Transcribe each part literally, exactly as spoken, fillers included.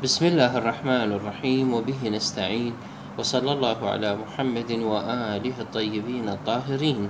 بسم الله الرحمن الرحيم وبه نستعين، وصلى الله على محمد وآله الطيبين الطاهرين.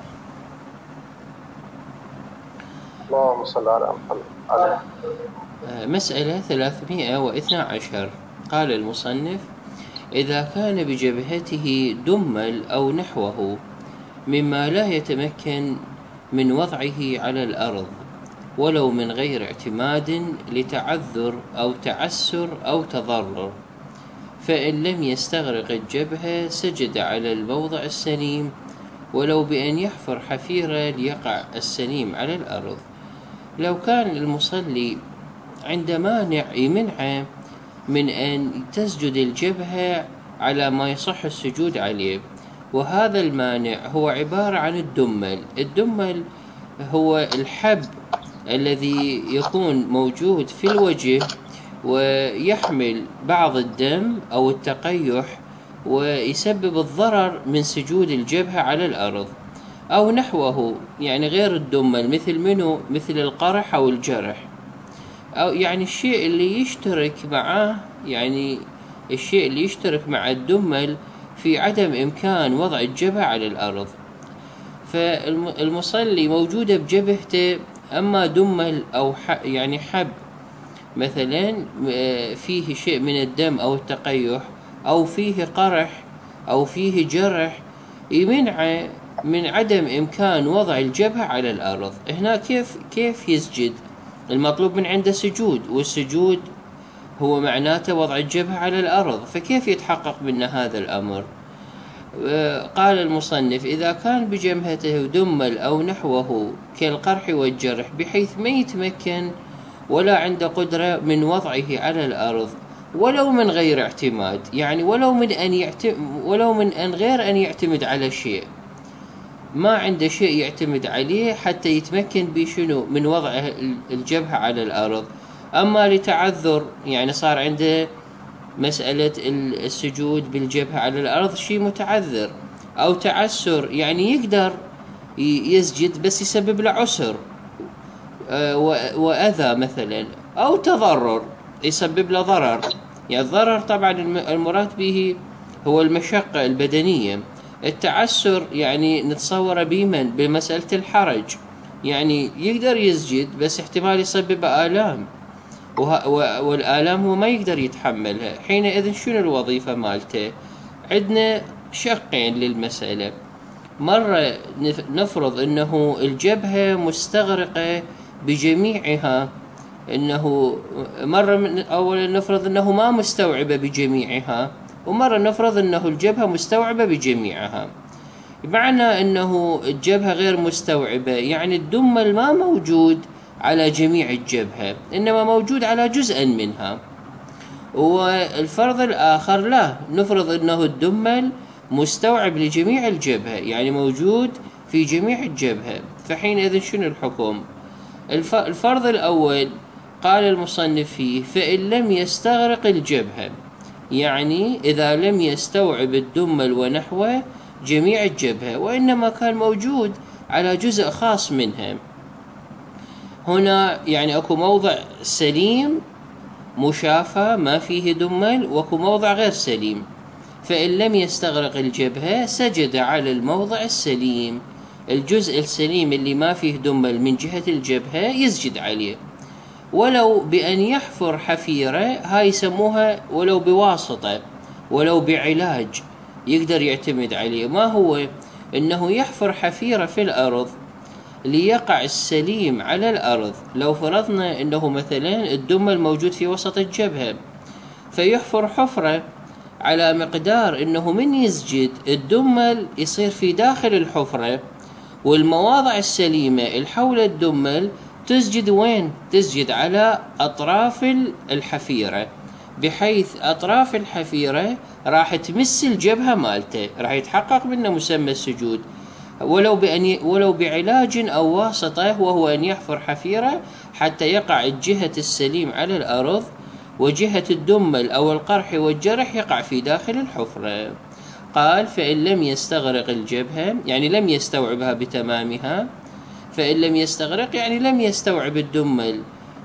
اللهم صل على محمد عليه. مسألة ثلاثمائة واثنى عشر. قال المصنف: إذا كان بجبهته دمل أو نحوه مما لا يتمكن من وضعه على الأرض ولو من غير اعتماد لتعذر أو تعسر أو تضرر، فإن لم يستغرق الجبهة سجد على الموضع السليم ولو بأن يحفر حفيرة ليقع السليم على الأرض. لو كان المصلي عند مانع يمنعه من أن تسجد الجبهة على ما يصح السجود عليه، وهذا المانع هو عبارة عن الدمل. الدمل هو الحب الذي يكون موجود في الوجه ويحمل بعض الدم أو التقيح ويسبب الضرر من سجود الجبهة على الأرض، أو نحوه يعني غير الدمل، مثل منه مثل القرح أو الجرح، أو يعني الشيء اللي يشترك معه، يعني الشيء اللي يشترك مع الدمل في عدم إمكان وضع الجبهة على الأرض. فالمصلي موجودة بجبهته أما دمل أو يعني حب مثلا فيه شيء من الدم أو التقيح، أو فيه قرح أو فيه جرح، يمنع من عدم إمكان وضع الجبهة على الأرض. هنا كيف كيف يسجد؟ المطلوب من عنده سجود، والسجود هو معناته وضع الجبهة على الأرض، فكيف يتحقق منا هذا الأمر؟ قال المصنف: إذا كان بجبهته دمل أو نحوه كالقرح والجرح بحيث ما يتمكن ولا عنده قدرة من وضعه على الأرض ولو من غير اعتماد، يعني ولو من أن يعتمد ولو من أن غير أن يعتمد على شيء، ما عنده شيء يعتمد عليه حتى يتمكن بشنو من وضع الجبهة على الأرض. أما لتعذر، يعني صار عنده مسألة السجود بالجبهة على الأرض شيء متعذر، أو تعسر يعني يقدر يسجد بس يسبب له عسر وأذى مثلا، أو تضرر يسبب له ضرر. يعني الضرر طبعا المراد به هو المشقة البدنية. التعسر يعني نتصور بمن بمسألة الحرج، يعني يقدر يسجد بس احتمال يسبب آلام، والآلام هو ما يقدر يتحملها. حينئذ شنو الوظيفة مالته؟ عندنا شقين للمسألة. مرة نفرض أنه الجبهة مستغرقة بجميعها، أنه مرة من أولا نفرض أنه ما مستوعبة بجميعها، ومرة نفرض أنه الجبهة مستوعبة بجميعها. معنى أنه الجبهة غير مستوعبة يعني الدمل ما موجود على جميع الجبهة، إنما موجود على جزء منها. والفرض الآخر لا، نفرض أنه الدمل مستوعب لجميع الجبهة، يعني موجود في جميع الجبهة. فحينئذ شنو الحكم؟ الفرض الأول قال المصنف فيه: فإن لم يستغرق الجبهة، يعني إذا لم يستوعب الدمل ونحوه جميع الجبهة وإنما كان موجود على جزء خاص منها. هنا يعني أكو موضع سليم مشافى ما فيه دمل، وأكو موضع غير سليم. فإن لم يستغرق الجبهة سجد على الموضع السليم، الجزء السليم اللي ما فيه دمل من جهة الجبهة يسجد عليه، ولو بأن يحفر حفيرة، هاي يسموها ولو بواسطة ولو بعلاج يقدر يعتمد عليه. ما هو؟ إنه يحفر حفيرة في الأرض ليقع السليم على الأرض. لو فرضنا أنه مثلا الدمل موجود في وسط الجبهة، فيحفر حفرة على مقدار أنه من يسجد الدمل يصير في داخل الحفرة، والمواضع السليمة الحول الدمل تسجد وين؟ تسجد على أطراف الحفيرة، بحيث أطراف الحفيرة راح تمس الجبهة مالته، راح يتحقق منه مسمى السجود، ولو بأن ي... ولو بعلاج أو واسطة، وهو أن يحفر حفيرة حتى يقع الجهة السليم على الأرض، وجهة الدمل أو القرح والجرح يقع في داخل الحفرة. قال: فإن لم يستغرق الجبهة، يعني لم يستوعبها بتمامها. فإن لم يستغرق يعني لم يستوعب الدمل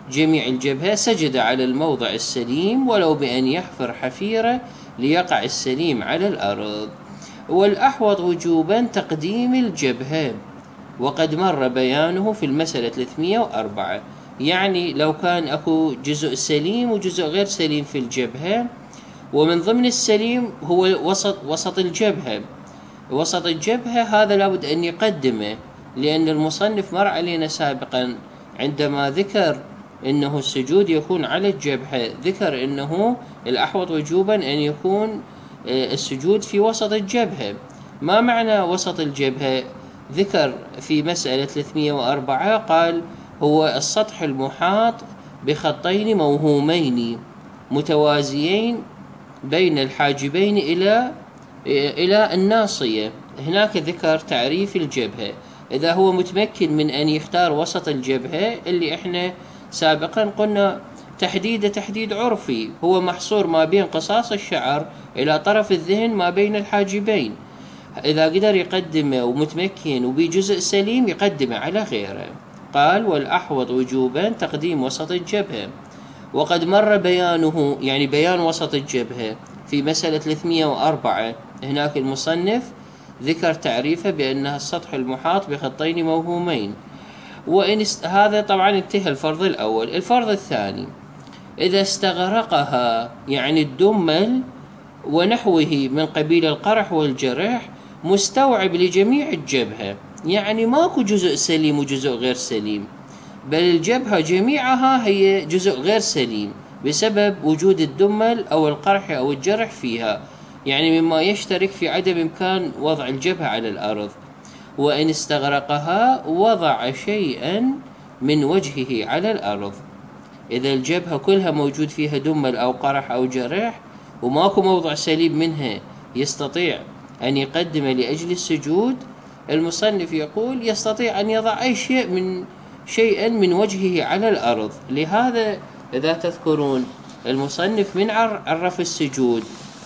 جميع الجبهة سجد على الموضع السليم ولو بأن يحفر حفيرة ليقع السليم على الأرض. والأحوط وجوبا تقديم الجبهة، وقد مر بيانه في المسألة ثلاثمئة وأربعة. يعني لو كان أكو جزء سليم وجزء غير سليم في الجبهة، ومن ضمن السليم هو وسط وسط الجبهة، وسط الجبهة هذا لابد أن يقدمه، لأن المصنف مر علينا سابقا عندما ذكر إنه السجود يكون على الجبهة، ذكر إنه الأحوط وجوبا أن يكون السجود في وسط الجبهة. ما معنى وسط الجبهة؟ ذكر في مسألة ثلاثمئة وأربعة قال هو السطح المحاط بخطين موهومين متوازيين بين الحاجبين إلى إلى الناصية. هناك ذكر تعريف الجبهة، إذا هو متمكن من أن يختار وسط الجبهة اللي إحنا سابقا قلنا تحديد تحديد عرفي، هو محصور ما بين قصاص الشعر إلى طرف الذهن ما بين الحاجبين. إذا قدر يقدمه ومتمكن وبجزء سليم يقدمه على غيره. قال والأحوط وجوبا تقديم وسط الجبهة، وقد مر بيانه يعني بيان وسط الجبهة في مسألة ثلاثمئة وأربعة. هناك المصنف ذكر تعريفه بأنها السطح المحاط بخطين موهومين. وإن است... هذا طبعا انتهى الفرض الأول. الفرض الثاني إذا استغرقها يعني الدمل ونحوه من قبيل القرح والجرح مستوعب لجميع الجبهة، يعني ماكو جزء سليم وجزء غير سليم، بل الجبهة جميعها هي جزء غير سليم بسبب وجود الدمل أو القرح أو الجرح فيها، يعني مما يشترك في عدم إمكان وضع الجبهة على الأرض. وإن استغرقها وضع شيئا من وجهه على الأرض. إذا الجبهة كلها موجود فيها دمل أو قرح أو جرح وماكو موضع سليم منها يستطيع أن يقدم لأجل السجود، المصنف يقول يستطيع أن يضع أي شيء من شيئا من وجهه على الأرض. لهذا إذا تذكرون المصنف من عرف السجود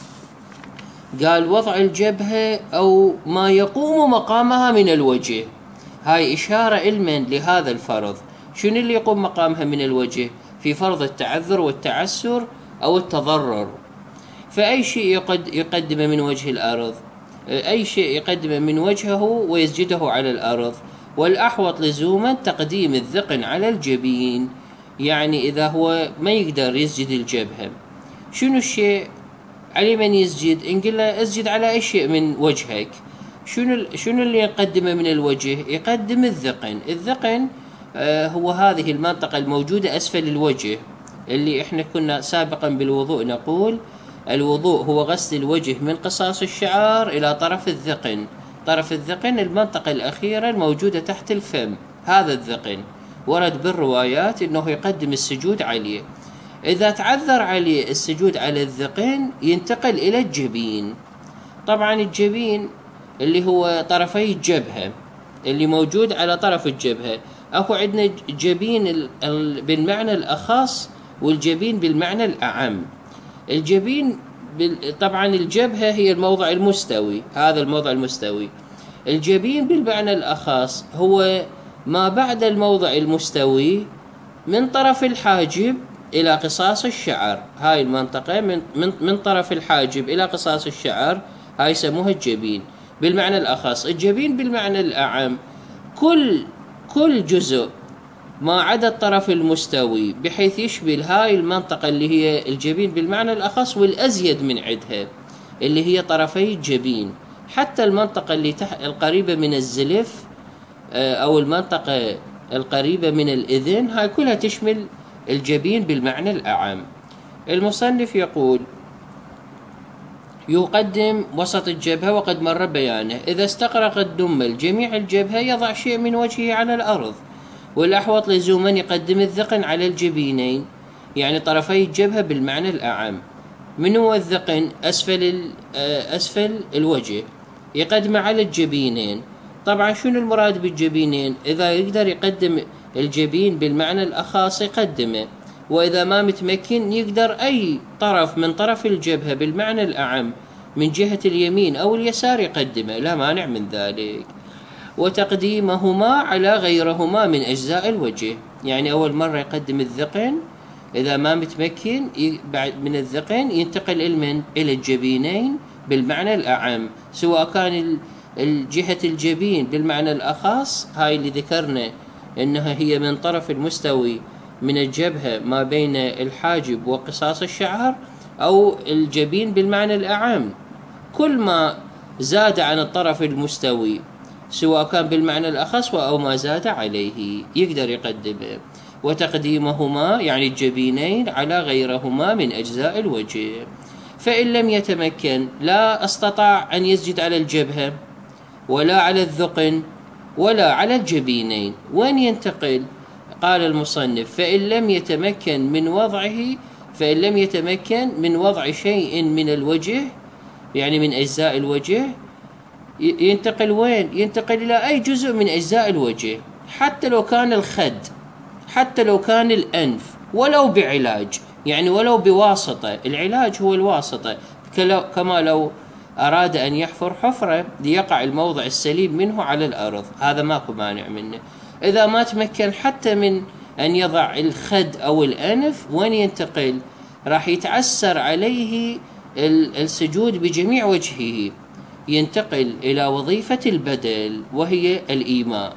قال وضع الجبهة أو ما يقوم مقامها من الوجه. هاي إشارة علما لهذا الفرض. شنو اللي يقوم مقامها من الوجه؟ في فرض التعذر والتعسر أو التضرر، فأي شيء يقدم من وجه الأرض، أي شيء يقدم من وجهه ويسجده على الأرض. والأحوط لزوما تقديم الذقن على الجبين، يعني إذا هو ما يقدر يسجد الجبهة شنو الشيء على من يسجد؟ إن قلنا اسجد على أي شيء من وجهك، شنو شنو اللي يقدمه من الوجه؟ يقدم الذقن. الذقن آه هو هذه المنطقة الموجودة أسفل الوجه، اللي إحنا كنا سابقا بالوضوء نقول الوضوء هو غسل الوجه من قصاص الشعر إلى طرف الذقن. طرف الذقن المنطقة الأخيرة الموجودة تحت الفم، هذا الذقن ورد بالروايات أنه يقدم السجود عليه. إذا تعذر عليه السجود على الذقن ينتقل إلى الجبين. طبعا الجبين اللي هو طرفي الجبهة اللي موجود على طرف الجبهة. أكو عندنا جبين بالمعنى الأخص والجبين بالمعنى الأعم. الجبين طبعا الجبهة هي الموضع المستوي، هذا الموضع المستوي. الجبين بالمعنى الأخص هو ما بعد الموضع المستوي من طرف الحاجب إلى قصاص الشعر. هاي المنطقة من, من, من طرف الحاجب إلى قصاص الشعر هاي يسموها الجبين بالمعنى الأخص. الجبين بالمعنى الأعم كل كل جزء ما عدا الطرف المستوي بحيث يشمل هاي المنطقة اللي هي الجبين بالمعنى الأخص والأزيد من عدها اللي هي طرفي الجبين، حتى المنطقة اللي تحت القريبة من الزلف أو المنطقة القريبة من الإذن، هاي كلها تشمل الجبين بالمعنى الأعم. المصنف يقول يقدم وسط الجبهة وقد مر بيانه. إذا استغرق الدمل جميع الجبهة يضع شيء من وجهه على الأرض. والأحوط لزوما يقدم الذقن على الجبينين، يعني طرفي الجبهة بالمعنى الأعم. من هو الذقن؟ أسفل أسفل الوجه، يقدم على الجبينين. طبعا شنو المراد بالجبينين؟ إذا يقدر يقدم الجبين بالمعنى الأخص يقدمه، وإذا ما متمكن يقدر أي طرف من طرف الجبهة بالمعنى الأعم من جهة اليمين أو اليسار يقدمه، لا مانع من ذلك. وتقديمهما على غيرهما من أجزاء الوجه. يعني أول مرة يقدم الذقن، إذا ما متمكن بعد من الذقن ينتقل المن إلى الجبينين بالمعنى الأعم، سواء كان الجهة الجبين بالمعنى الأخص، هاي اللي ذكرنا إنها هي من طرف المستوي من الجبهة ما بين الحاجب وقصاص الشعر، أو الجبين بالمعنى الأعم كل ما زاد عن الطرف المستوي سواء كان بالمعنى الأخص أو ما زاد عليه يقدر يقدمه. وتقديمهما يعني الجبينين على غيرهما من أجزاء الوجه. فإن لم يتمكن، لا استطاع أن يسجد على الجبهة ولا على الذقن ولا على الجبينين، وين ينتقل؟ قال المصنف: فإن لم يتمكن من وضعه فإن لم يتمكن من وضع شيء من الوجه، يعني من أجزاء الوجه، ينتقل وين؟ ينتقل إلى أي جزء من أجزاء الوجه، حتى لو كان الخد، حتى لو كان الأنف، ولو بعلاج، يعني ولو بواسطة. العلاج هو الواسطة، كما لو أراد أن يحفر حفرة ليقع الموضع السليم منه على الأرض، هذا ماكو مانع منه. إذا ما تمكن حتى من أن يضع الخد أو الأنف، وين ينتقل؟ راح يتعسر عليه السجود بجميع وجهه، ينتقل إلى وظيفة البدل وهي الإيماء.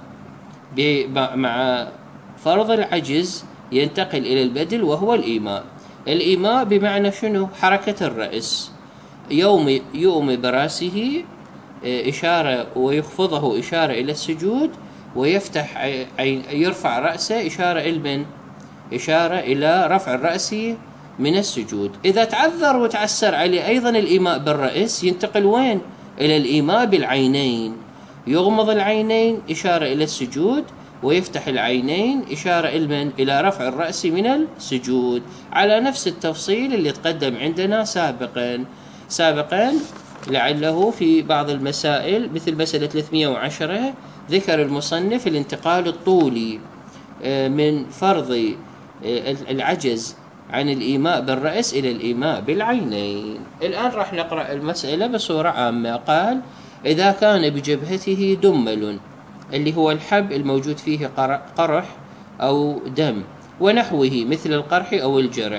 مع فرض العجز ينتقل إلى البدل وهو الإيماء. الإيماء بمعنى شنو؟ حركة الرأس، يوم يؤم برأسه إشارة ويخفضه إشارة إلى السجود، ويفتح عين يرفع رأسه إشارة إلى إشارة إلى رفع الرأس من السجود. إذا تعذر وتعسر عليه أيضا الإيماء بالرأس، ينتقل وين؟ إلى الإيماء بالعينين، يغمض العينين إشارة إلى السجود، ويفتح العينين إشارة إلى إلى رفع الرأس من السجود، على نفس التفصيل اللي تقدم عندنا سابقا سابقا لعله في بعض المسائل مثل مسألة ثلاثمئة وعشرة ذكر المصنف الانتقال الطولي من فرض العجز عن الإيماء بالرأس إلى الإيماء بالعينين. الآن راح نقرأ المسألة بصورة عامة. قال: إذا كان بجبهته دمل، اللي هو الحب الموجود فيه قرح أو دم ونحوه مثل القرح أو الجرح،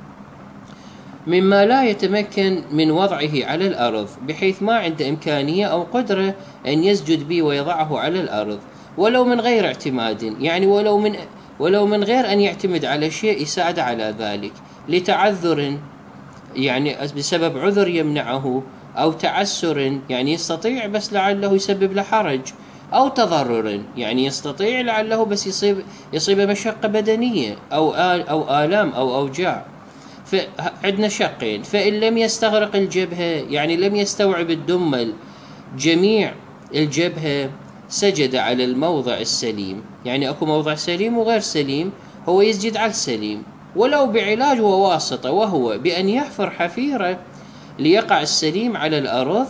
مما لا يتمكن من وضعه على الأرض بحيث ما عنده إمكانية أو قدرة أن يسجد به ويضعه على الأرض، ولو من غير اعتماد، يعني ولو من ولو من غير أن يعتمد على شيء يساعد على ذلك، لتعذر يعني بسبب عذر يمنعه، أو تعسر يعني يستطيع بس لعله يسبب له حرج، أو تضرر يعني يستطيع لعله بس يصيب يصيب مشقة بدنية أو آل أو آلام أو أوجاع. فعندنا شقين: فإن لم يستغرق الجبهة، يعني لم يستوعب الدمل جميع الجبهة، سجد على الموضع السليم. يعني أكو موضع سليم وغير سليم، هو يسجد على السليم ولو بعلاج وواسطة، وهو بأن يحفر حفيرة ليقع السليم على الأرض.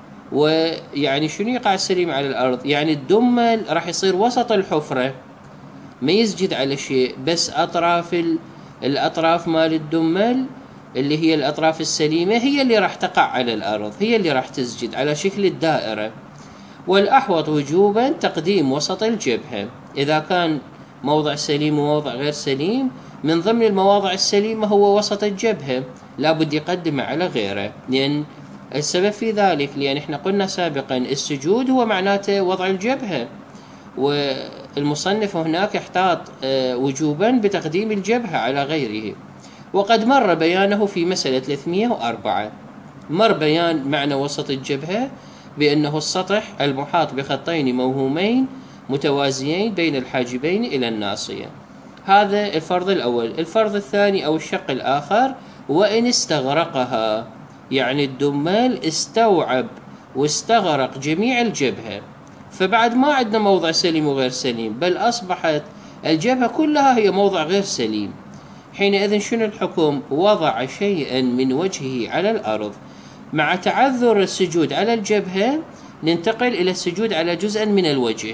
ويعني شنو يقع السليم على الأرض؟ يعني الدمل راح يصير وسط الحفرة، ما يسجد على شيء، بس أطراف الأطراف مال الدمل اللي هي الأطراف السليمة هي اللي راح تقع على الأرض، هي اللي راح تسجد على شكل الدائرة. والأحوط وجوبا تقديم وسط الجبهة، إذا كان موضع سليم وموضع غير سليم، من ضمن المواضع السليمة هو وسط الجبهة، لابد يقدمه على غيره، لأن السبب في ذلك لأن احنا قلنا سابقا السجود هو معناته وضع الجبهة، والمصنف هناك احتاط وجوبا بتقديم الجبهة على غيره. وقد مر بيانه في مسألة ثلاثمئة وأربعة، مر بيان معنى وسط الجبهة بأنه السطح المحاط بخطين موهومين متوازيين بين الحاجبين إلى الناصية. هذا الفرض الأول. الفرض الثاني أو الشق الآخر: وإن استغرقها، يعني الدمال استوعب واستغرق جميع الجبهة، فبعد ما عندنا موضع سليم وغير سليم، بل أصبحت الجبهة كلها هي موضع غير سليم. حينئذ شنو الحكم؟ وضع شيئا من وجهه على الأرض. مع تعذر السجود على الجبهة ننتقل إلى السجود على جزء من الوجه،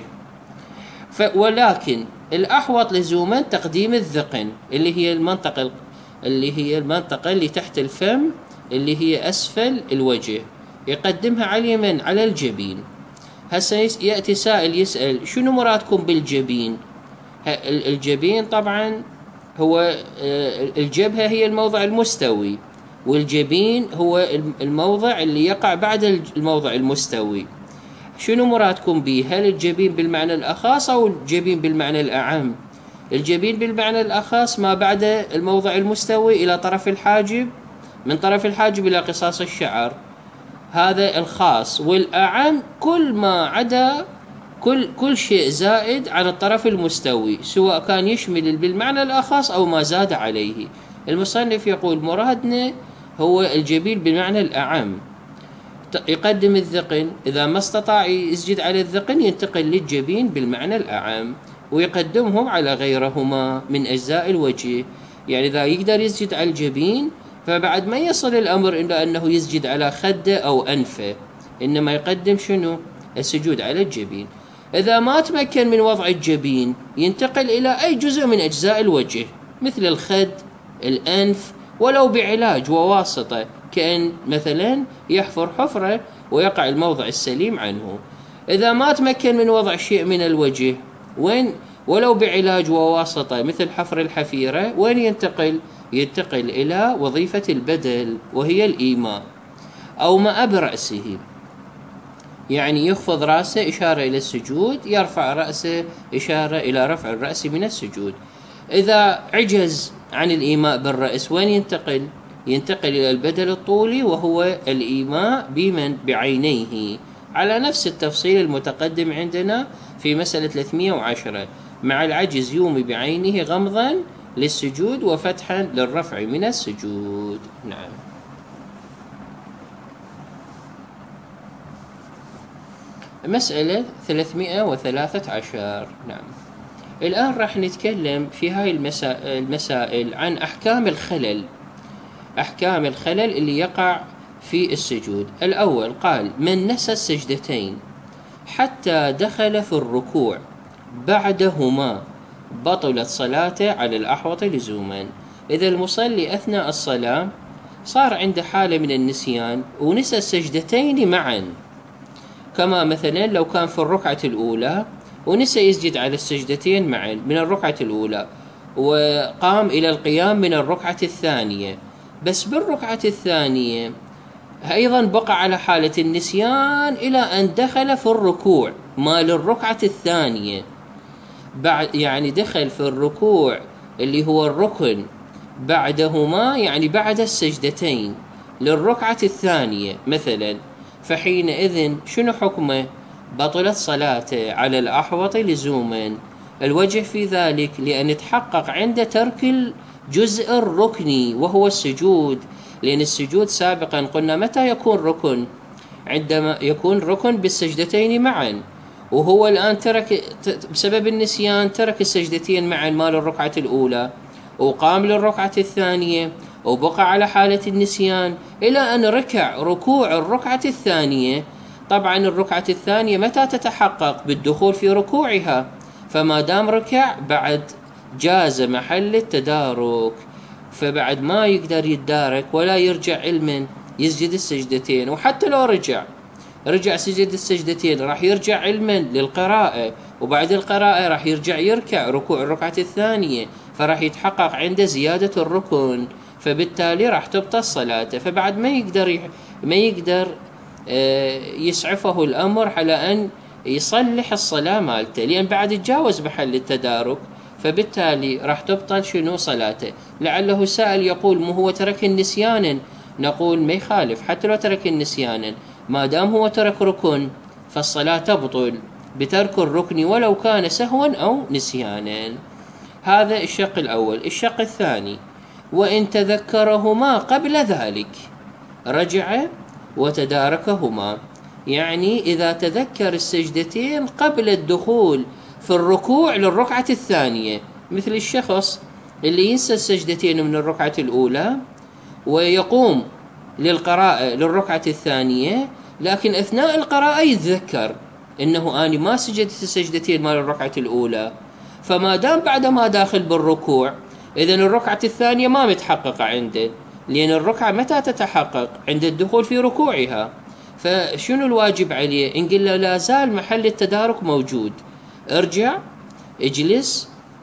ولكن الأحوط لزوما تقديم الذقن، اللي هي المنطقة اللي هي المنطقة اللي تحت الفم، اللي هي أسفل الوجه، يقدمها على اليمين على الجبين. هسه يأتي سائل يسأل: شنو مرادكم بالجبين؟ الجبين طبعا هو الجبهة هي الموضع المستوي، والجبين هو الموضع اللي يقع بعد الموضع المستوي. شنو مرادكم به؟ هل الجبين بالمعنى الأخص أو الجبين بالمعنى الأعم؟ الجبين بالمعنى الأخص ما بعد الموضع المستوي إلى طرف الحاجب، من طرف الحاجب إلى قصاص الشعر، هذا الخاص. والأعم كل ما عدا كل كل شيء زائد عن الطرف المستوي، سواء كان يشمل بالمعنى الأخص أو ما زاد عليه. المصنف يقول مرادنا هو الجبين بالمعنى الأعم. يقدم الذقن، إذا ما استطاع يسجد على الذقن ينتقل للجبين بالمعنى الأعم، ويقدمهم على غيرهما من أجزاء الوجه. يعني إذا يقدر يسجد على الجبين فبعد ما يصل الأمر إلى أنه يسجد على خده أو أنفه، إنما يقدم شنو؟ السجود على الجبين. إذا ما تمكن من وضع الجبين ينتقل إلى أي جزء من أجزاء الوجه مثل الخد، الأنف، ولو بعلاج وواسطة، كأن مثلا يحفر حفرة ويقع الموضع السليم عنه. إذا ما تمكن من وضع شيء من الوجه، وين ولو بعلاج وواسطة مثل حفر الحفيرة، وين ينتقل؟ ينتقل إلى وظيفة البدل وهي الإيماء أو مأب رأسه، يعني يخفض رأسه إشارة إلى السجود، يرفع رأسه إشارة إلى رفع الرأس من السجود. إذا عجز عن الإيماء بالرأس وين ينتقل؟ ينتقل إلى البدل الطولي وهو الإيماء بمن؟ بعينيه، على نفس التفصيل المتقدم عندنا في مسألة ثلاثمئة وعشرة. مع العجز يومي بعينه غمضا للسجود وفتحا للرفع من السجود. نعم. مسألة ثلاثمئة وثلاثة عشر. نعم. الآن راح نتكلم في هاي المسائل عن أحكام الخلل، أحكام الخلل اللي يقع في السجود. الأول قال: من نسى السجدتين حتى دخل في الركوع بعدهما بطلت صلاته على الأحوط لزوما. إذا المصلي أثناء الصلاة صار عنده حالة من النسيان ونسى السجدتين معا، كما مثلا لو كان في الركعة الأولى ونسى يسجد على السجدتين معا من الركعة الأولى، وقام إلى القيام من الركعة الثانية، بس بالركعة الثانية أيضا بقى على حالة النسيان إلى أن دخل في الركوع مال الركعة الثانية. بعد يعني دخل في الركوع اللي هو الركن بعدهما، يعني بعد السجدتين للركعة الثانية مثلا، فحينئذ شنو حكمه؟ بطلت صلاته على الأحوط لزوما. الوجه في ذلك لأن يتحقق عند ترك الجزء الركني وهو السجود، لأن السجود سابقا قلنا متى يكون ركن؟ عندما يكون ركن بالسجدتين معا، وهو الآن ترك بسبب النسيان، ترك السجدتين معا مال الركعة الأولى وقام للركعة الثانية وبقى على حالة النسيان إلى أن ركع ركوع الركعة الثانية. طبعا الركعة الثانية متى تتحقق؟ بالدخول في ركوعها، فما دام ركع بعد جاز محل التدارك، فبعد ما يقدر يتدارك ولا يرجع علما يسجد السجدتين. وحتى لو رجع رجع سجد السجدتين راح يرجع علما للقراءة، وبعد القراءة راح يرجع يركع ركوع الركعة الثانية، فراح يتحقق عنده زيادة الركن، فبالتالي راح تبطل صلاته. فبعد ما يقدر ما يقدر يسعفه الأمر على أن يصلح الصلاة مالته، لأن بعد تجاوز محل التدارك، فبالتالي راح تبطل شنو؟ صلاته. لعله سائل يقول: مو هو ترك النسيانا؟ نقول ما يخالف، حتى لو ترك النسيانا ما دام هو ترك ركن فالصلاة تبطل بترك الركن ولو كان سهوا أو نسيانا. هذا الشق الأول. الشق الثاني: وإن تذكرهما قبل ذلك رجع وتداركهما، يعني إذا تذكر السجدتين قبل الدخول في الركوع للركعة الثانية، مثل الشخص اللي ينسى السجدتين من الركعة الأولى ويقوم للقراءة للركعة الثانية، لكن أثناء القراءة يتذكر إنه أنا ما سجدت السجدتين مال الركعة الأولى، فما دام بعد ما داخل بالركوع إذن الركعة الثانية ما متحققة عنده، لأن الركعة متى تتحقق؟ عند الدخول في ركوعها. فشنو الواجب عليه؟ إن قلنا لا زال محل التدارك موجود، ارجع اجلس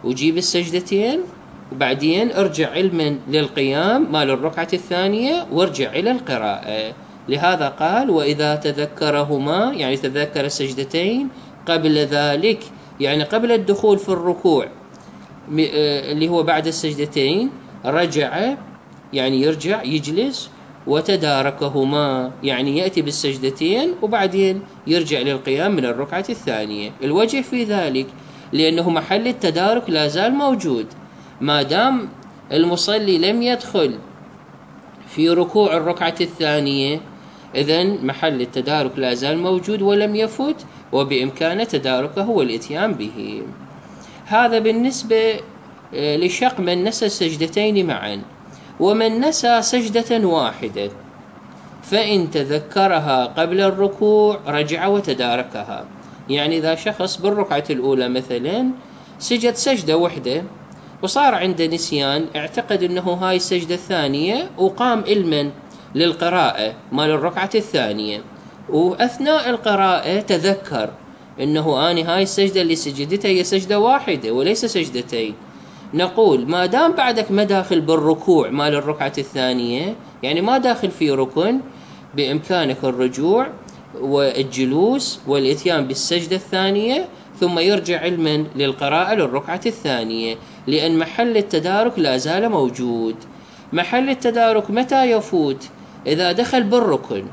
وجيب السجدتين، وبعدين ارجع علما للقيام مال الركعة الثانية وارجع إلى القراءة. لهذا قال وإذا تذكرهما، يعني تذكر السجدتين قبل ذلك، يعني قبل الدخول في الركوع اللي هو بعد السجدتين، رجع يعني يرجع يجلس، وتداركهما يعني يأتي بالسجدتين وبعدين يرجع للقيام من الركعة الثانية. الوجه في ذلك لأنه محل التدارك لا زال موجود، ما دام المصلي لم يدخل في ركوع الركعة الثانية، إذن محل التدارك لا زال موجود ولم يفت، وبإمكانه تداركه والإتيان به. هذا بالنسبة لشق من نسى السجدتين معا. ومن نسى سجدة واحدة فإن تذكرها قبل الركوع رجع وتداركها. يعني إذا شخص بالركعة الأولى مثلا سجد سجدة واحدة وصار عنده نسيان، اعتقد أنه هاي السجدة الثانية وقام علما للقراءة مال الركعة الثانية، وأثناء القراءة تذكر أنه أنا هاي السجدة اللي سجدتها هي سجدة واحدة وليس سجدتين. نقول ما دام بعدك ما داخل بالركوع مال الركعة الثانية، يعني ما داخل في ركن، بإمكانك الرجوع والجلوس والإتيان بالسجدة الثانية ثم يرجع علما للقراءة للركعة الثانية، لأن محل التدارك لا زال موجود. محل التدارك متى يفوت؟ إذا دخل بالركن،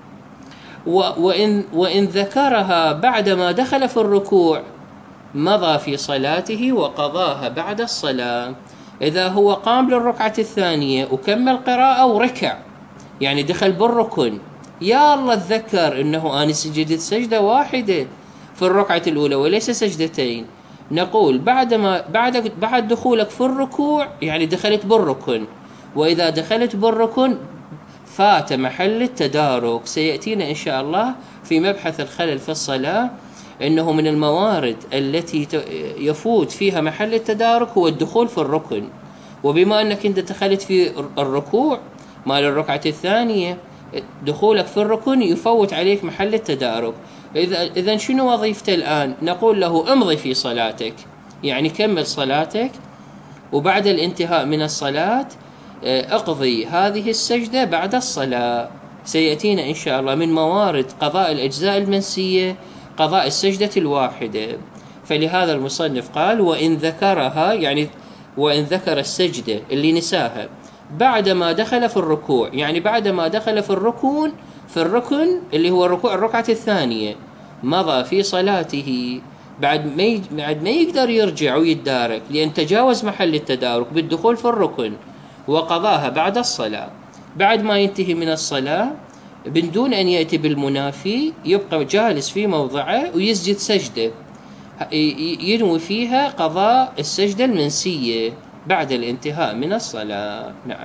وإن, وإن ذكرها بعدما دخل في الركوع مضى في صلاته وقضاها بعد الصلاة. إذا هو قام للركعة الثانية وكمل قراءة وركع، يعني دخل بالركن، يا الله تذكر أنه أنا سجدت سجدة واحدة في الركعة الأولى وليس سجدتين، نقول بعدما بعد بعد دخولك في الركوع يعني دخلت بالركن، وإذا دخلت بالركن فات محل التدارك. سيأتينا إن شاء الله في مبحث الخلل في الصلاة أنه من الموارد التي يفوت فيها محل التدارك هو الدخول في الركن، وبما أنك أنت دخلت في الركوع مال الركعة الثانية، دخولك في الركن يفوت عليك محل التدارك. إذن شنو وظيفته الآن؟ نقول له امضي في صلاتك، يعني كمل صلاتك، وبعد الانتهاء من الصلاة اقضي هذه السجدة بعد الصلاة. سيأتينا إن شاء الله من موارد قضاء الأجزاء المنسية قضاء السجدة الواحدة. فلهذا المصنف قال وإن ذكرها، يعني وإن ذكر السجدة اللي نساها بعدما دخل في الركوع، يعني بعدما دخل في الركون في الركن اللي هو ركوع الركعة الثانية، مضى في صلاته بعد ما بعد ما يقدر يرجع ويتدارك، لأن تجاوز محل التدارك بالدخول في الركن، وقضاها بعد الصلاة. بعد ما ينتهي من الصلاة من دون أن يأتي بالمنافي، يبقى جالس في موضعه ويسجد سجدة ينوي فيها قضاء السجدة المنسية بعد الانتهاء من الصلاة. نعم.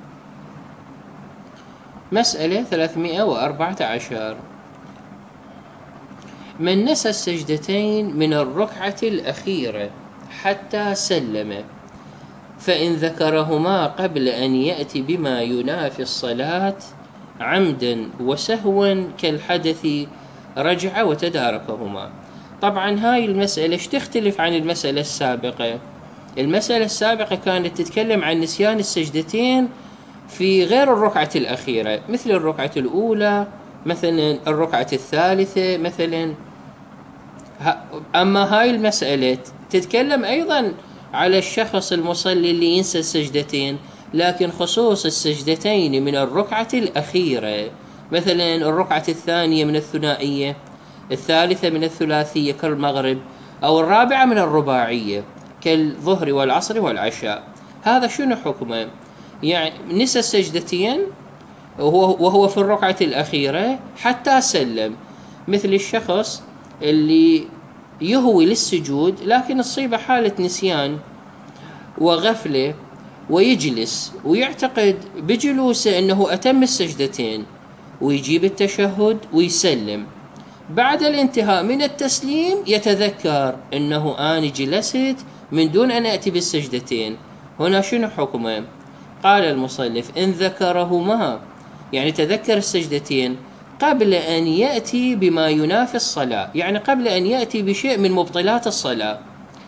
مسألة ثلاثمائة وأربعة عشر. من نسى السجدتين من الركعة الأخيرة حتى سلم، فإن ذكرهما قبل أن يأتي بما ينافي الصلاة عمدا وسهوا كالحدث رجع وتداركهما. طبعا هاي المسألة تختلف عن المسألة السابقة. المسألة السابقة كانت تتكلم عن نسيان السجدتين في غير الركعة الأخيرة، مثل الركعة الأولى مثلا، الركعة الثالثة مثلا. أما هاي المسألة تتكلم أيضا على الشخص المصلي اللي ينسى السجدتين، لكن خصوص السجدتين من الركعة الأخيرة، مثلا الركعة الثانية من الثنائية، الثالثة من الثلاثية كالمغرب، أو الرابعة من الرباعية كالظهر والعصر والعشاء. هذا شنو حكمه؟ يعني نسى السجدتين وهو, وهو في الركعة الأخيرة حتى سلم، مثل الشخص اللي يهوي للسجود لكن تصيبه حالة نسيان وغفلة، ويجلس ويعتقد بجلوسه أنه أتم السجدتين، ويجيب التشهد ويسلم. بعد الانتهاء من التسليم يتذكر أنه أنا جلست من دون أن أتي بالسجدتين. هنا شنو حكمه؟ قال المصنف إن ذكرهما، يعني تذكر السجدتين قبل أن يأتي بما ينافي الصلاة، يعني قبل أن يأتي بشيء من مبطلات الصلاة.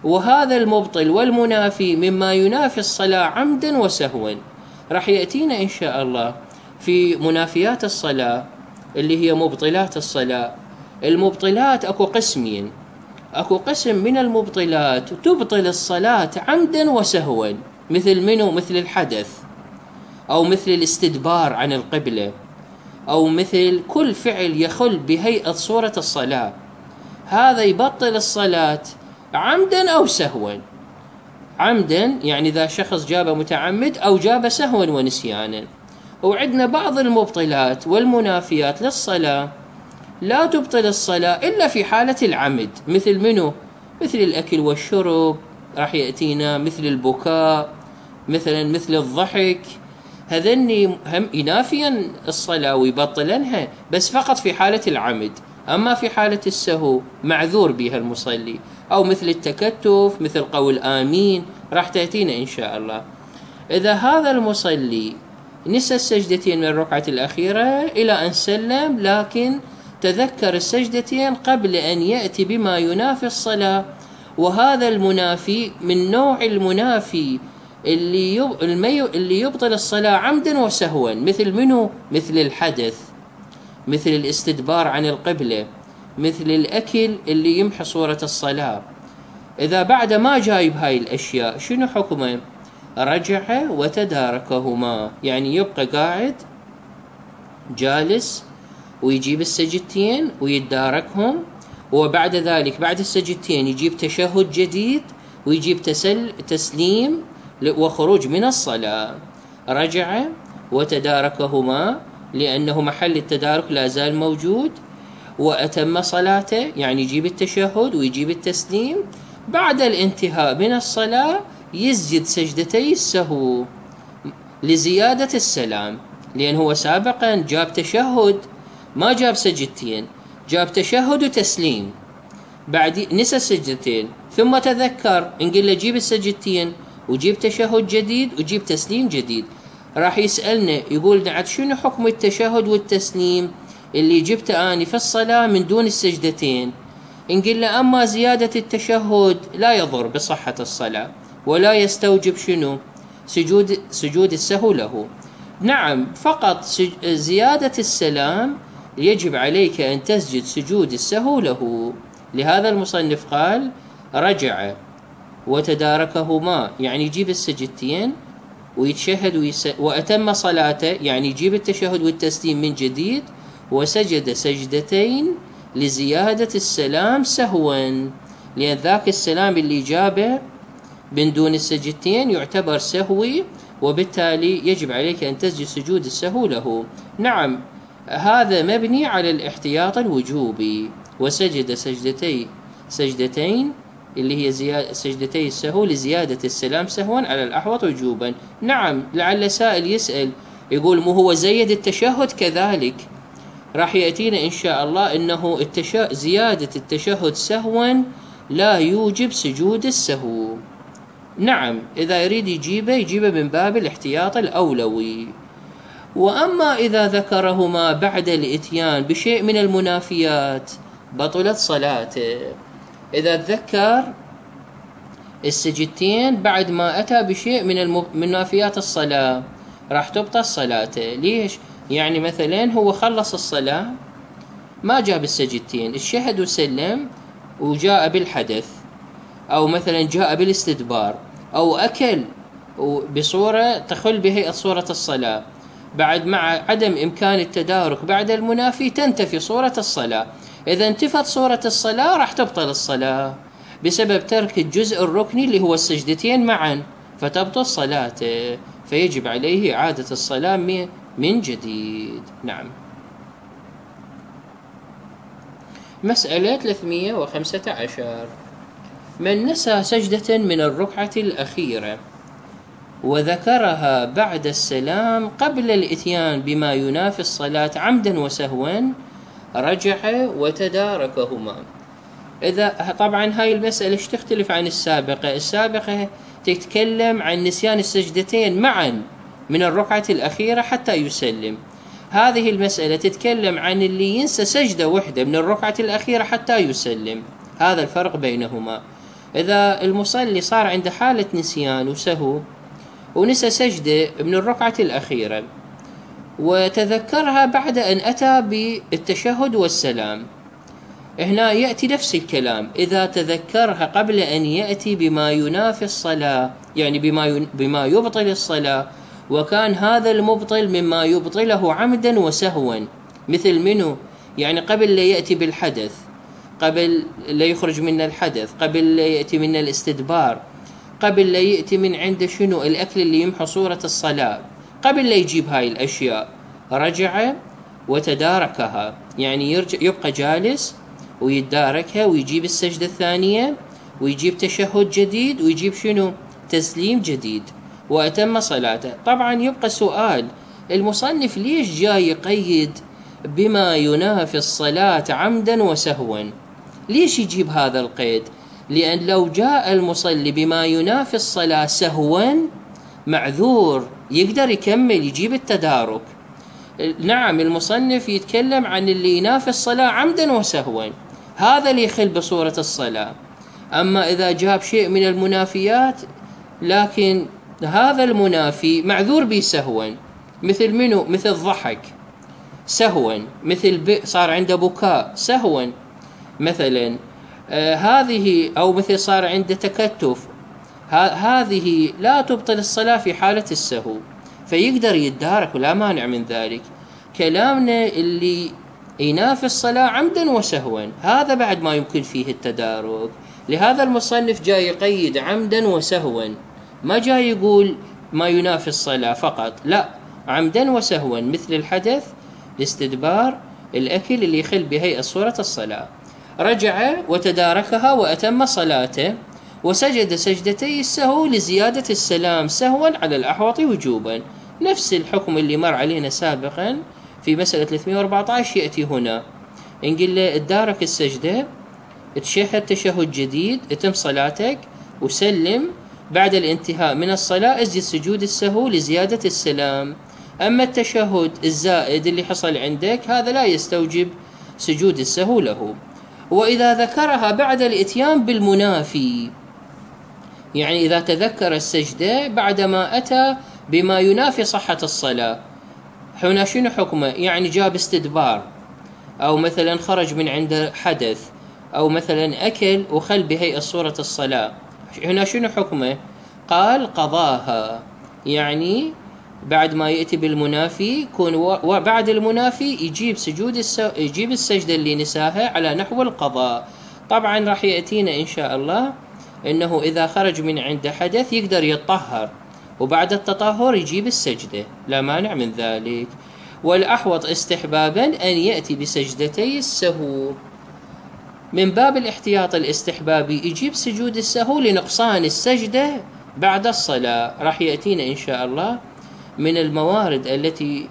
وهذا المبطل والمنافي مما ينافي الصلاة عمدا وسهوا. راح يأتينا إن شاء الله في منافيات الصلاة اللي هي مبطلات الصلاة. المبطلات أكو قسمين، أكو قسم من المبطلات تبطل الصلاة عمدا وسهوا، مثل منو؟ مثل الحدث، أو مثل الاستدبار عن القبلة، أو مثل كل فعل يخل بهيئة صورة الصلاة، هذا يبطل الصلاة عمدا أو سهوا. عمدا يعني إذا شخص جاب متعمد، أو جاب سهوا ونسيانا. وعندنا بعض المبطلات والمنافيات للصلاة لا تبطل الصلاة إلا في حالة العمد، مثل منو؟ مثل الأكل والشرب، راح يأتينا مثل البكاء، مثلا مثل الضحك، هذني هم ينافيا الصلاة ويبطلنها، بس فقط في حالة العمد. أما في حالة السهو معذور بها المصلي. أو مثل التكتف، مثل قول آمين، راح تأتينا إن شاء الله. إذا هذا المصلي نسى السجدتين من الركعة الأخيرة إلى أن سلم، لكن تذكر السجدتين قبل أن يأتي بما ينافي الصلاة، وهذا المنافي من نوع المنافي اللي يب... اللي يبطل الصلاة عمدا وسهوا، مثل منه؟ مثل الحدث، مثل الاستدبار عن القبلة، مثل الأكل اللي يمحي صورة الصلاة. إذا بعد ما جايب هاي الأشياء شنو حكمه؟ رجع وتداركهما، يعني يبقى قاعد جالس ويجيب السجدتين ويتداركهم، وبعد ذلك بعد السجدتين يجيب تشهد جديد ويجيب تسل تسليم وخروج من الصلاة. رجع وتداركهما لأنه محل التدارك لا زال موجود، وأتم صلاته يعني يجيب التشهد ويجيب التسليم. بعد الانتهاء من الصلاة يسجد سجدتي السهو لزيادة السلام، لأن هو سابقا جاب تشهد ما جاب سجدتين، جاب تشهد وتسليم، بعد نسى السجدتين ثم تذكر، نقول له جيب السجدتين وجيب تشهد جديد وجيب تسليم جديد. راح يسألنا يقول نعت شنو حكم التشهد والتسليم اللي جبته أني في الصلاة من دون السجدتين؟ نقول له أما زيادة التشهد لا يضر بصحة الصلاة ولا يستوجب شنو؟ سجود سجود السهو له. نعم، فقط زيادة السلام يجب عليك أن تسجد سجود السهو له. لهذا المصنف قال رجع وتداركهما، يعني يجيب السجدتين ويتشهد ويس... وأتم صلاته، يعني يجيب التشهد والتسليم من جديد وسجد سجدتين لزيادة السلام سهوا، لأن ذاك السلام اللي جابه من دون السجدتين يعتبر سهوي، وبالتالي يجب عليك أن تسجد سجود السهو له. نعم، هذا مبني على الاحتياط الوجوبي. وسجد سجدتي سجدتين اللي هي زيادة سجدتي السهو لزيادة السلام سهوا على الأحوط وجوبا. نعم، لعل سائل يسأل يقول مو هو زيد التشهد كذلك؟ راح يأتينا إن شاء الله أنه التشا... زيادة التشهد سهوا لا يوجب سجود السهو. نعم، إذا يريد يجيبه يجيبه من باب الاحتياط الأولوي. وأما إذا ذكرهما بعد الإتيان بشيء من المنافيات بطلت صلاته. إذا تذكر السجدتين بعد ما أتى بشيء من منافيات الصلاة راح تبطل صلاته. ليش؟ يعني مثلا هو خلص الصلاة ما جاب السجدتين، الشهد وسلم وجاء بالحدث، أو مثلا جاء بالاستدبار، أو أكل بصورة تخل بهيئة صورة الصلاة، بعد مع عدم إمكان التدارك بعد المنافي تنتفي صورة الصلاة. إذا انتفت صورة الصلاة راح تبطل الصلاة بسبب ترك الجزء الركني اللي هو السجدتين معا، فتبطل صلاته، فيجب عليه إعادة الصلاة من جديد. نعم. مسألة ثلاثمئة وخمسة عشر. من نسى سجدة من الركعة الأخيرة وذكرها بعد السلام قبل الإتيان بما ينافي الصلاة عمدا وسهوا رجع وتداركهما. إذا طبعا هاي المسألة تختلف عن السابقة. السابقة تتكلم عن نسيان السجدتين معا من الركعة الأخيرة حتى يسلم. هذه المسألة تتكلم عن اللي ينسى سجدة واحدة من الركعة الأخيرة حتى يسلم. هذا الفرق بينهما. إذا المصلي صار عنده حالة نسيان وسهو ونسى سجدة من الركعة الأخيرة وتذكرها بعد أن أتى بالتشهد والسلام، هنا يأتي نفس الكلام، إذا تذكرها قبل أن يأتي بما ينافي الصلاة، يعني بما بما يبطل الصلاة، وكان هذا المبطل مما يبطله عمدا وسهوا، مثل منه؟ يعني قبل لا يأتي بالحدث، قبل لا يخرج من الحدث، قبل لا يأتي من الاستدبار، قبل لا يأتي من عند شنو الأكل اللي يمحو صورة الصلاة، قبل لا يجيب هاي الأشياء رجع وتداركها، يعني يرجع يبقى جالس ويتداركها ويجيب السجدة الثانية ويجيب تشهد جديد ويجيب شنو تسليم جديد وأتم صلاته. طبعا يبقى سؤال، المصنف ليش جاي يقيد بما ينافي الصلاة عمدا وسهوا؟ ليش يجيب هذا القيد؟ لأن لو جاء المصلي بما ينافي الصلاة سهوا معذور، يقدر يكمل يجيب التدارك. نعم المصنف يتكلم عن اللي ينافي الصلاة عمدا وسهوا، هذا اللي يخل بصورة الصلاة. أما إذا جاب شيء من المنافيات لكن هذا المنافي معذور به سهوا، مثل منه؟ مثل ضحك سهوا، مثل صار عنده بكاء سهوا مثلا، آه هذه أو مثل صار عنده تكتف، هذه لا تبطل الصلاة في حالة السهو، فيقدر يتدارك ولا مانع من ذلك. كلامنا اللي ينافي الصلاة عمدا وسهوا هذا بعد ما يمكن فيه التدارك، لهذا المصنف جاي يقيد عمدا وسهوا، ما جاي يقول ما ينافي الصلاة فقط، لا، عمدا وسهوا، مثل الحدث، الاستدبار، الأكل اللي يخل بهيئة صورة الصلاة. رجع وتداركها وأتم صلاته وسجد سجدتي السهو لزيادة السلام سهوا على الأحوط وجوبا، نفس الحكم اللي مر علينا سابقا في مسألة ثلاثمئة وأربعة عشر يأتي هنا، نقول له تدارك السجدة، تشهد تشهد جديد، اتم صلاتك وسلم، بعد الانتهاء من الصلاة اسجد سجود السهو لزيادة السلام. أما التشهد الزائد اللي حصل عندك هذا لا يستوجب سجود السهو له. وإذا ذكرها بعد الإتيان بالمنافي، يعني إذا تذكر السجدة بعدما أتى بما ينافي صحة الصلاة، هنا شنو حكمه؟ يعني جاب استدبار، أو مثلا خرج من عند حدث، أو مثلا أكل وخل بهيئة صورة الصلاة، هنا شنو حكمه؟ قال قضاها، يعني بعد ما يأتي بالمنافي يكون وبعد المنافي يجيب سجود السو... يجيب السجدة اللي نساها على نحو القضاء. طبعا راح يأتينا إن شاء الله إنه إذا خرج من عند حدث يقدر يتطهر وبعد التطهر يجيب السجدة، لا مانع من ذلك. والأحوط استحبابا أن يأتي بسجدتي السهو، من باب الاحتياط الاستحبابي يجيب سجود السهو لنقصان السجدة بعد الصلاة. راح يأتينا إن شاء الله من الموارد التي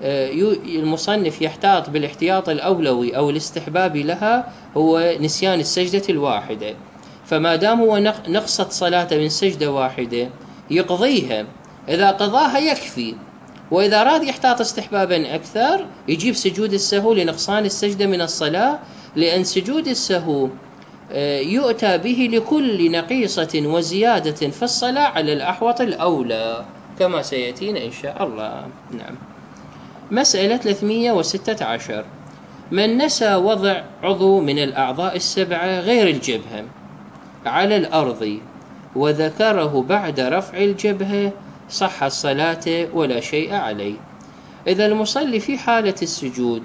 المصنف يحتاط بالاحتياط الأولوي أو الاستحبابي لها هو نسيان السجدة الواحدة، فما دام هو نقصت صلاة من سجدة واحدة يقضيها، إذا قضاها يكفي. وإذا راد يحتاط استحبابا أكثر يجيب سجود السهو لنقصان السجدة من الصلاة، لأن سجود السهو يؤتى به لكل نقيصة وزيادة في الصلاة على الأحوط الأولى كما سيأتينا إن شاء الله. نعم. مسألة ثلاثمئة وستة عشر، من نسى وضع عضو من الأعضاء السبعة غير الجبهة على الأرض وذكره بعد رفع الجبهة صح الصلاة ولا شيء عليه. إذا المصلي في حالة السجود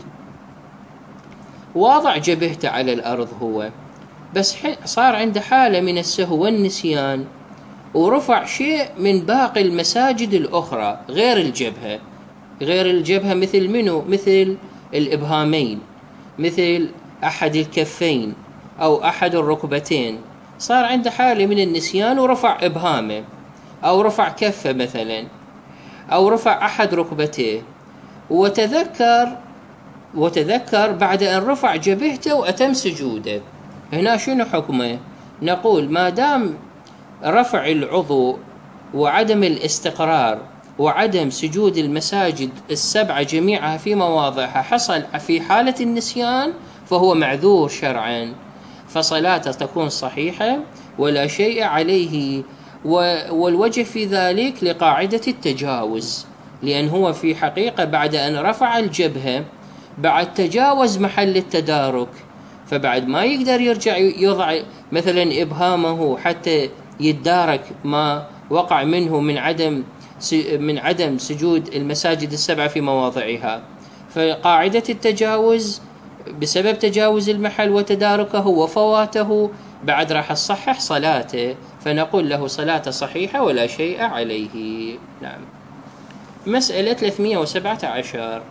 واضع جبهته على الأرض هو، بس صار عنده حالة من السهو والنسيان ورفع شيء من باقي المساجد الأخرى غير الجبهة، غير الجبهة مثل منه؟ مثل الإبهامين، مثل أحد الكفين أو أحد الركبتين، صار عنده حالة من النسيان ورفع إبهامه أو رفع كفه مثلا أو رفع أحد ركبتيه، وتذكر وتذكر بعد أن رفع جبهته وأتم سجوده، هنا شنو حكمه؟ نقول ما دام رفع العضو وعدم الاستقرار وعدم سجود المساجد السبعة جميعها في مواضعها حصل في حالة النسيان فهو معذور شرعا، فصلاته تكون صحيحة ولا شيء عليه. والوجه في ذلك لقاعدة التجاوز، لأن هو في حقيقة بعد أن رفع الجبهة بعد تجاوز محل التدارك، فبعد ما يقدر يرجع يضع مثلا إبهامه حتى يتدارك ما وقع منه من عدم من عدم سجود المساجد السبعة في مواضعها. فقاعدة التجاوز بسبب تجاوز المحل وتداركه وفواته بعد راح تصحح صلاته، فنقول له صلاة صحيحة ولا شيء عليه. نعم. مسألة ثلاثمئة وسبعة عشر: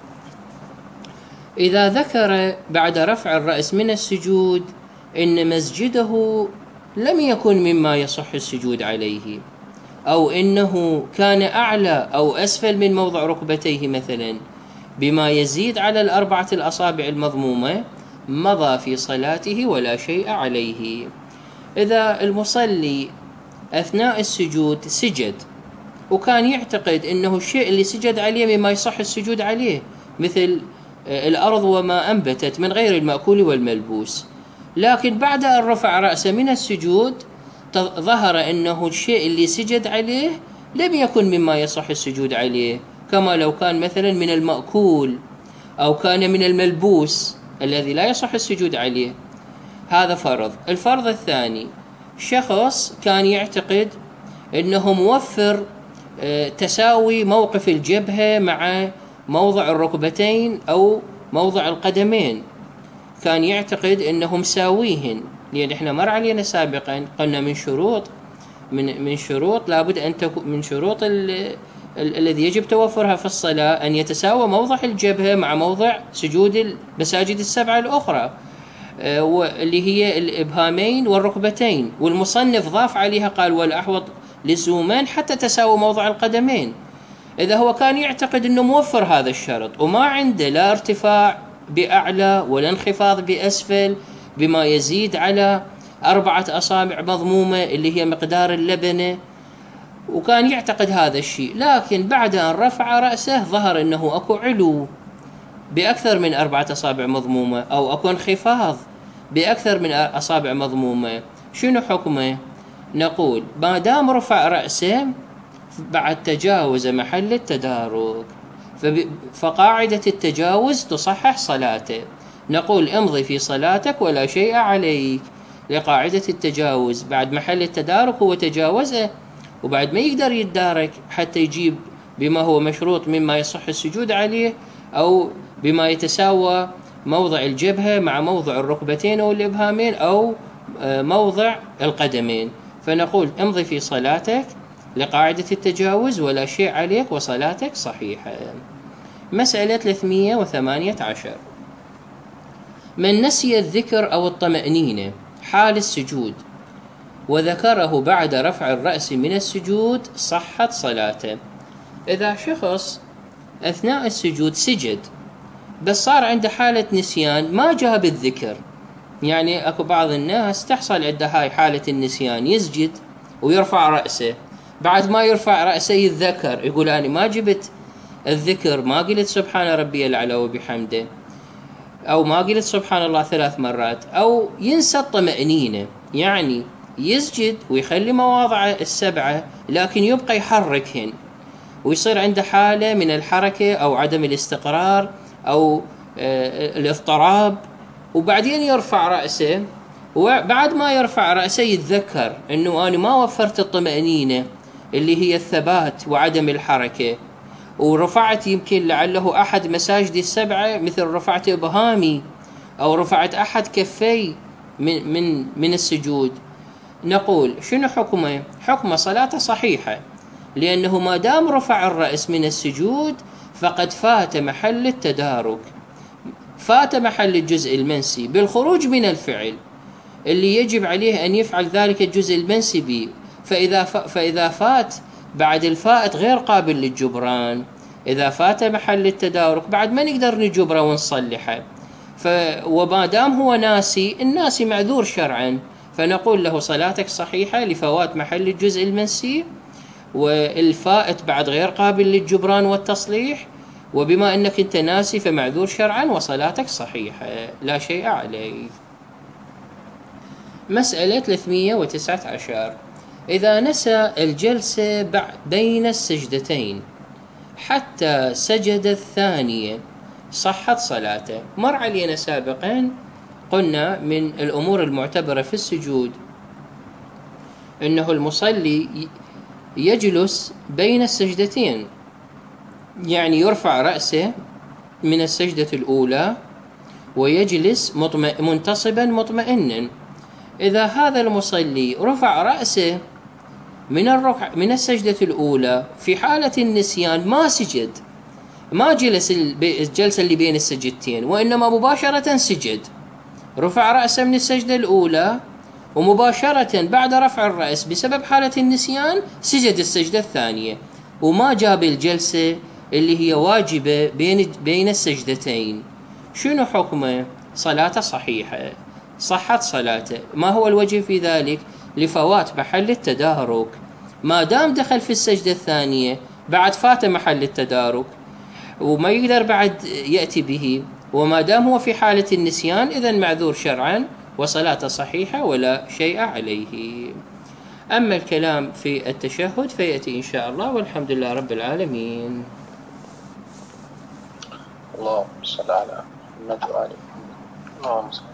إذا ذكر بعد رفع الرأس من السجود إن مسجده لم يكن مما يصح السجود عليه، أو إنه كان أعلى أو أسفل من موضع ركبتيه مثلا بما يزيد على الأربعة الأصابع المضمومة، مضى في صلاته ولا شيء عليه. إذا المصلي أثناء السجود سجد وكان يعتقد أنه الشيء اللي سجد عليه مما يصح السجود عليه، مثل الأرض وما أنبتت من غير المأكول والملبوس، لكن بعد أن رفع رأسه من السجود ظهر أنه الشيء اللي سجد عليه لم يكن مما يصح السجود عليه، كما لو كان مثلا من المأكول أو كان من الملبوس الذي لا يصح السجود عليه. هذا فرض. الفرض الثاني: شخص كان يعتقد أنه موفر تساوي موقف الجبهة مع موضع الركبتين أو موضع القدمين، كان يعتقد أنه مساويهن، لأن احنا مر علينا سابقا قلنا من شروط من من شروط لابد أن تكون من شروط الذي يجب توفرها في الصلاة أن يتساوى موضع الجبهة مع موضع سجود المساجد السبعة الأخرى، اللي هي الإبهامين والركبتين، والمصنف ضاف عليها قال والأحوط لزومان حتى تساوي موضع القدمين. إذا هو كان يعتقد أنه موفر هذا الشرط وما عنده لا ارتفاع بأعلى ولا انخفاض بأسفل بما يزيد على أربعة أصابع مضمومة اللي هي مقدار اللبنة، وكان يعتقد هذا الشيء، لكن بعد أن رفع رأسه ظهر أنه أكو علو بأكثر من أربعة أصابع مضمومة أو أكو انخفاض بأكثر من أصابع مضمومة، شنو حكمه؟ نقول ما دام رفع رأسه بعد تجاوز محل التدارك، فقاعدة التجاوز تصحح صلاته، نقول امضي في صلاتك ولا شيء عليك، لقاعدة التجاوز بعد محل التدارك هو تجاوزه، وبعد ما يقدر يتدارك حتى يجيب بما هو مشروط مما يصح السجود عليه، أو بما يتساوى موضع الجبهة مع موضع الركبتين أو الإبهامين أو موضع القدمين، فنقول امضي في صلاتك لقاعدة التجاوز ولا شيء عليك وصلاتك صحيحة. مسألة ثلاثمئة وثمانية عشر: من نسي الذكر أو الطمأنينة حال السجود وذكره بعد رفع الرأس من السجود صحت صلاته. إذا شخص أثناء السجود سجد بس صار عنده حالة نسيان ما جاب الذكر، يعني أكو بعض الناس تحصل عنده هاي حالة النسيان، يسجد ويرفع رأسه، بعد ما يرفع رأسه يتذكر يقول أنا ما جبت الذكر، ما قلت سبحان ربي الأعلى وبحمده، أو ما قلت سبحان الله ثلاث مرات، أو ينسى الطمأنينة، يعني يسجد ويخلي مواضعه السبعة لكن يبقى يحركهن ويصير عنده حالة من الحركة أو عدم الاستقرار أو آه الاضطراب، وبعدين يرفع رأسه، وبعد ما يرفع رأسه يتذكر أنه أنا ما وفرت الطمأنينة اللي هي الثبات وعدم الحركة، ورفعت يمكن لعله أحد مساجد السبعة مثل رفعت إبهامي أو رفعت أحد كفي من, من, من السجود. نقول شنو حكمه؟ حكمه صلاته صحيحة، لأنه ما دام رفع الرأس من السجود فقد فات محل التدارك، فات محل الجزء المنسي بالخروج من الفعل اللي يجب عليه أن يفعل ذلك الجزء المنسي به، فإذا, فإذا فات بعد الفائت غير قابل للجبران، إذا فات محل التدارك بعد ما نقدر نجبره ونصلحه، وما دام هو ناسي، الناسي معذور شرعا، فنقول له صلاتك صحيحة لفوات محل الجزء المنسي، والفائت بعد غير قابل للجبران والتصليح، وبما أنك أنت ناسي فمعذور شرعا وصلاتك صحيحة لا شيء عليك. مسألة ثلاثمئة وتسعة عشر. إذا نسى الجلسة بين السجدتين حتى سجد الثانية صحت صلاته. مر علينا سابقا قلنا من الأمور المعتبرة في السجود أنه المصلي يجلس بين السجدتين، يعني يرفع رأسه من السجدة الأولى ويجلس مطمئن منتصبا مطمئنا. إذا هذا المصلي رفع رأسه من الركع من السجدة الأولى في حالة النسيان ما سجد، ما جلس الجلسة اللي بين السجدتين، وإنما مباشرة سجد، رفع رأسه من السجدة الأولى ومباشرة بعد رفع الرأس بسبب حالة النسيان سجد السجدة الثانية، وما جاب الجلسة اللي هي واجبة بين بين السجدتين. شنو حكمه؟ صلاته صحيحة، صحت صلاته. ما هو الوجه في ذلك؟ لفوات محل التدارك. ما دام دخل في السجدة الثانية بعد فات محل التدارك وما يقدر بعد يأتي به، وما دام هو في حالة النسيان إذن معذور شرعا وصلاته صحيحة ولا شيء عليه. أما الكلام في التشهد فيأتي إن شاء الله، والحمد لله رب العالمين. اللهم صل على محمد وآل محمد. اللهم صل